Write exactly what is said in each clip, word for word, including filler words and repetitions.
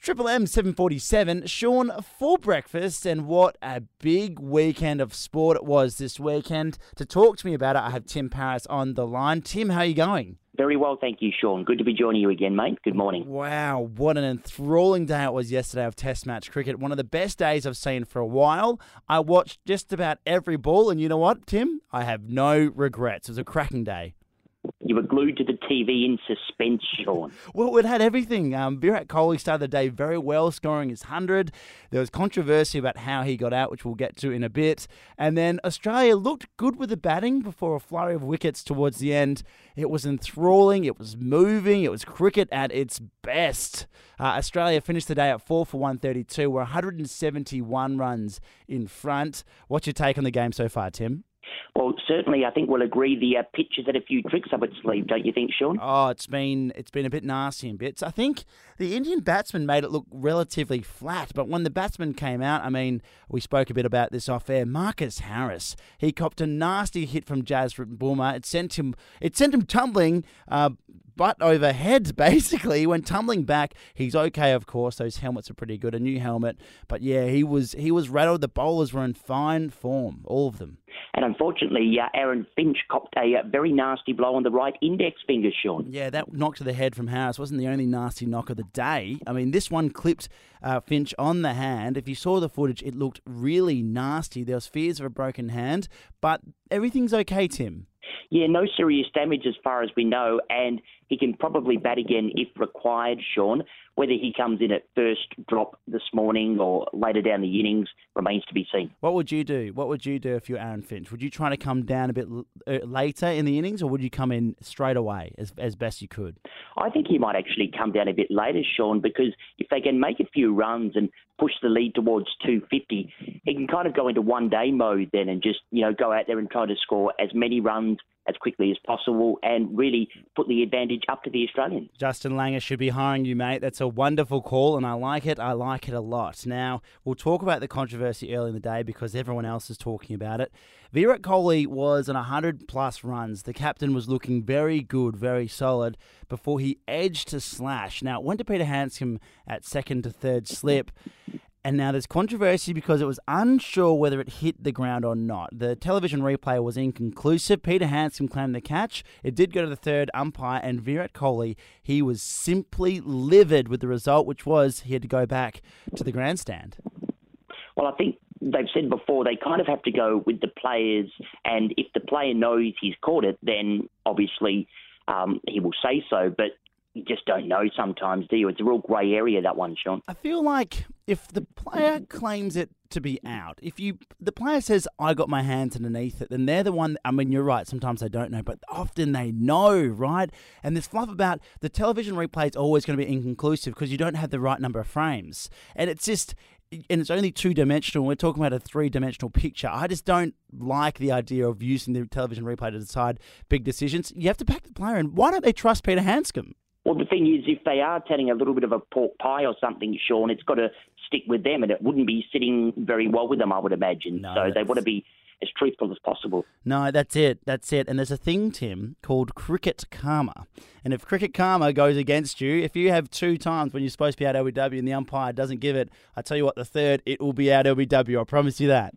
Triple M seven forty-seven, Sean for breakfast, and what a big weekend of sport it was this weekend. To talk to me about it, I have Tim Paris on the line. Tim, how are you going? Very well, thank you, Sean. Good to be joining you again, mate. Good morning. Wow, what an enthralling day it was yesterday of Test match cricket. One of the best days I've seen for a while. I watched just about every ball, and you know what, Tim? I have no regrets. It was a cracking day. You were glued to the T V in suspense, Sean. Well, it had everything. Um, Virat Kohli started the day very well, scoring his one hundred. There was controversy about how he got out, which we'll get to in a bit. And then Australia looked good with the batting before a flurry of wickets towards the end. It was enthralling. It was moving. It was cricket at its best. Uh, Australia finished the day at four for one thirty-two. We're one hundred seventy-one runs in front. What's your take on the game so far, Tim? Well, certainly, I think we'll agree the uh, pitch has had a few tricks up its sleeve, don't you think, Sean? Oh, it's been it's been a bit nasty in bits. I think the Indian batsman made it look relatively flat, but when the batsman came out, I mean, we spoke a bit about this off air. Marcus Harris, he copped a nasty hit from Jasprit Bumrah. It sent him it sent him tumbling. Uh, butt over head, basically. He went tumbling back. He's okay, of course. Those helmets are pretty good. A new helmet. But yeah, he was he was rattled. The bowlers were in fine form, all of them. And unfortunately, uh, Aaron Finch copped a uh, very nasty blow on the right index finger, Sean. Yeah, that knock to the head from Harris wasn't the only nasty knock of the day. I mean, this one clipped uh, Finch on the hand. If you saw the footage, it looked really nasty. There was fears of a broken hand, but everything's okay, Tim. Yeah, no serious damage as far as we know, and he can probably bat again if required, Sean. Whether he comes in at first drop this morning or later down the innings remains to be seen. What would you do? What would you do if you're Aaron Finch? Would you try to come down a bit later in the innings, or would you come in straight away as, as best you could? I think he might actually come down a bit later, Sean, because if they can make a few runs and push the lead towards two fifty, he can kind of go into one-day mode then and just, you know, go out there and try to score as many runs as quickly as possible and really put the advantage up to the Australians. Justin Langer should be hiring you, mate. That's a wonderful call, and I like it. I like it a lot. Now, we'll talk about the controversy early in the day because everyone else is talking about it. Virat Kohli was on one hundred plus runs. The captain was looking very good, very solid before he edged to slash. Now, it went to Peter Handscomb at second to third slip. And now there's controversy because it was unsure whether it hit the ground or not. The television replay was inconclusive. Peter Handscomb claimed the catch. It did go to the third umpire, and Virat Kohli, he was simply livid with the result, which was he had to go back to the grandstand. Well, I think they've said before they kind of have to go with the players, and if the player knows he's caught it, then obviously um, he will say so. But you just don't know sometimes, do you? It's a real grey area, that one, Sean. I feel like if the player claims it to be out, if you the player says, I got my hands underneath it, then they're the one, I mean, you're right, sometimes they don't know, but often they know, right? And this fluff about the television replay is always going to be inconclusive because you don't have the right number of frames. And it's just, and it's only two-dimensional. We're talking about a three-dimensional picture. I just don't like the idea of using the television replay to decide big decisions. You have to back the player, and why don't they trust Peter Handscomb? Well, the thing is, if they are telling a little bit of a pork pie or something, Sean, it's got to stick with them, and it wouldn't be sitting very well with them, I would imagine. No, so that's... they want to be as truthful as possible. No, that's it. That's it. And there's a thing, Tim, called cricket karma. And if cricket karma goes against you, if you have two times when you're supposed to be out L B W and the umpire doesn't give it, I tell you what, the third, it will be out L B W. I promise you that.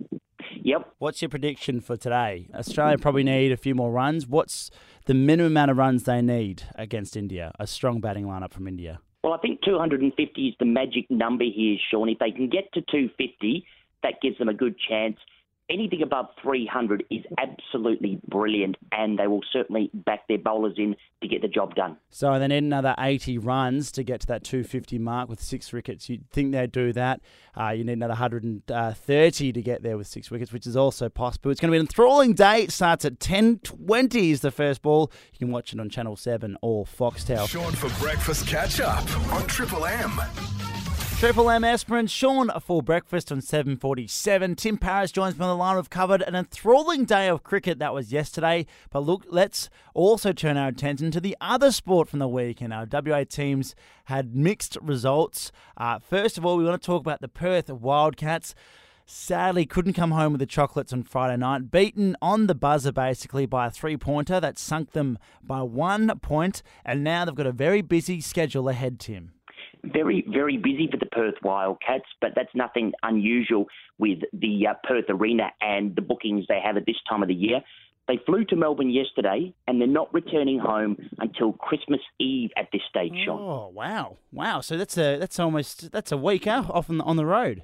Yep. What's your prediction for today? Australia probably need a few more runs. What's the minimum amount of runs they need against India? A strong batting lineup from India. Well, I think two hundred fifty is the magic number here, Sean. If they can get to two fifty, that gives them a good chance. Anything above three hundred is absolutely brilliant, and they will certainly back their bowlers in to get the job done. So they need another eighty runs to get to that two hundred fifty mark with six wickets. You'd think they'd do that. Uh, you need another one hundred thirty to get there with six wickets, which is also possible. It's going to be an enthralling day. It starts at ten twenty is the first ball. You can watch it on Channel seven or Foxtel. Sean for breakfast catch up on Triple M. Triple M Esperance, Sean for breakfast on seven forty-seven. Tim Paris joins me on the line. We've covered an enthralling day of cricket that was yesterday. But look, let's also turn our attention to the other sport from the week. And our W A teams had mixed results. Uh, first of all, we want to talk about the Perth Wildcats. Sadly, couldn't come home with the chocolates on Friday night. Beaten on the buzzer, basically, by a three-pointer that sunk them by one point. And now they've got a very busy schedule ahead, Tim. Very, very busy for the Perth Wildcats, but that's nothing unusual with the uh, Perth Arena and the bookings they have at this time of the year. They flew to Melbourne yesterday, and they're not returning home until Christmas Eve at this stage, Sean. Oh, wow. Wow. So that's a that's almost that's a week out off on the, on the road.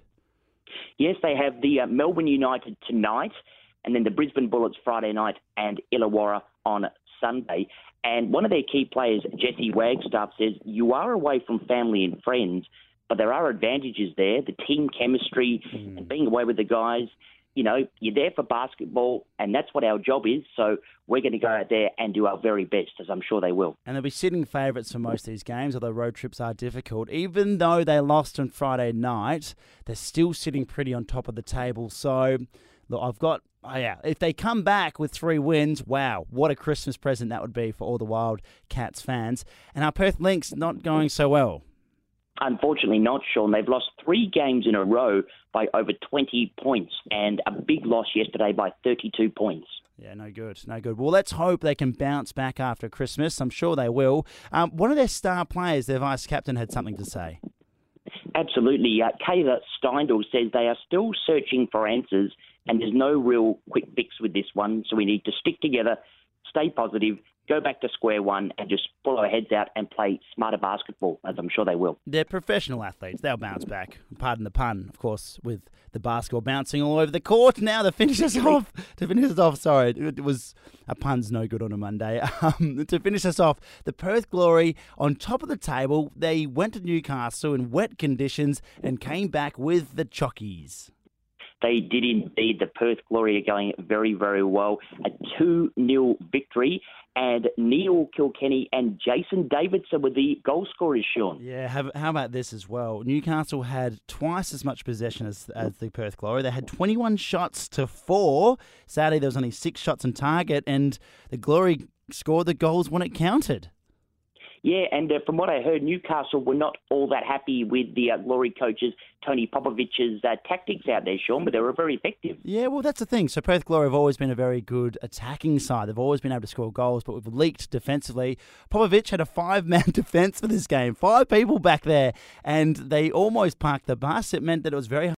Yes, they have the uh, Melbourne United tonight, and then the Brisbane Bullets Friday night and Illawarra on Sunday. And one of their key players, Jesse Wagstaff, says, you are away from family and friends, but there are advantages there, the team chemistry mm. and being away with the guys. You know, you're there for basketball, and that's what our job is. So we're going to go out there and do our very best, as I'm sure they will. And they'll be sitting favourites for most of these games, although road trips are difficult. Even though they lost on Friday night, they're still sitting pretty on top of the table. So, look, I've got... Oh, yeah, if they come back with three wins, wow, what a Christmas present that would be for all the Wildcats fans. And our Perth Lynx not going so well. Unfortunately not, Sean. They've lost three games in a row by over twenty points and a big loss yesterday by thirty-two points. Yeah, no good, no good. Well, let's hope they can bounce back after Christmas. I'm sure they will. Um, one of their star players, their vice-captain, had something to say. Absolutely. Uh, Kayla Steindl says they are still searching for answers and there's no real quick fix with this one, so we need to stick together, stay positive, go back to square one and just pull our heads out and play smarter basketball, as I'm sure they will. They're professional athletes. They'll bounce back. Pardon the pun, of course, with the basketball bouncing all over the court. Now to finish us off, to finish us off, sorry, it was, a pun's no good on a Monday. Um, to finish us off, the Perth Glory on top of the table, they went to Newcastle in wet conditions and came back with the Chockies. They did indeed. The Perth Glory are going very, very well. A two nil victory. And Neil Kilkenny and Jason Davidson were the goal scorers, Sean. Yeah, have, how about this as well? Newcastle had twice as much possession as, as the Perth Glory. They had twenty-one shots to four. Sadly, there was only six shots on target, and the Glory scored the goals when it counted. Yeah, and uh, from what I heard, Newcastle were not all that happy with the uh, Glory coaches, Tony Popovich's uh, tactics out there, Sean, but they were very effective. Yeah, well, that's the thing. So Perth Glory have always been a very good attacking side. They've always been able to score goals, but we've leaked defensively. Popovich had a five-man defence for this game, five people back there, and they almost parked the bus. It meant that it was very